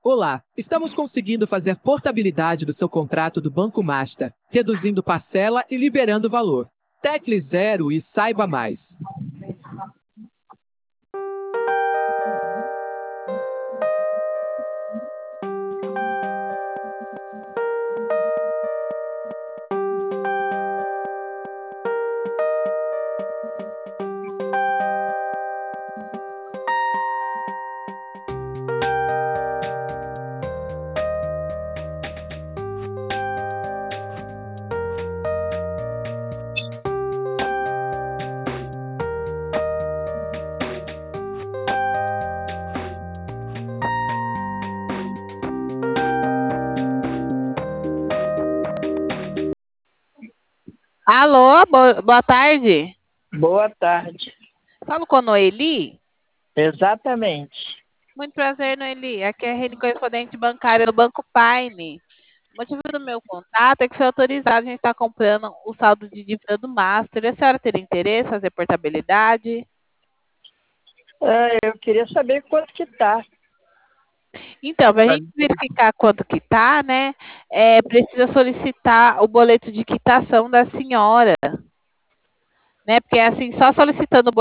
Olá, estamos conseguindo fazer portabilidade do seu contrato do Banco Master, reduzindo parcela e liberando valor. Tecle 0 e saiba mais. Alô, boa tarde. Boa tarde. Falo com a Noeli. Exatamente. Muito prazer, Noeli. Aqui é a Rede Correspondente Bancária do Banco Paine. O motivo do meu contato é que foi autorizado, a gente está comprando o saldo de dívida do Master. E a senhora teria interesse em fazer portabilidade? Eu queria saber quanto que tá. Então, para a gente verificar quanto que tá, né, precisa solicitar o boleto de quitação da senhora, né, porque assim, só solicitando o